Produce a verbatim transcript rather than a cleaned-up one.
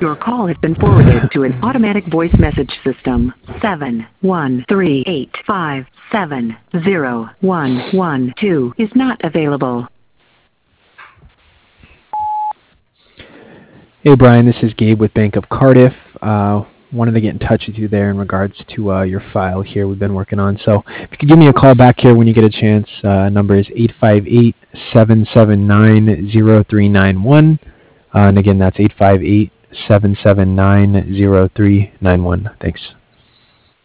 Your call has been forwarded to an automatic voice message system. seven one three eight five seven zero one one two is not available. Hey Brian, this is Gabe with Bank of Cardiff. Uh, wanted to get in touch with you there in regards to uh, your file here we've been working on. So if you could give me a call back here when you get a chance, uh, number is eight five eight, seven seven nine, zero three nine one. Uh, and again, that's eight five eight, seven seven nine, zero three nine one. Thanks.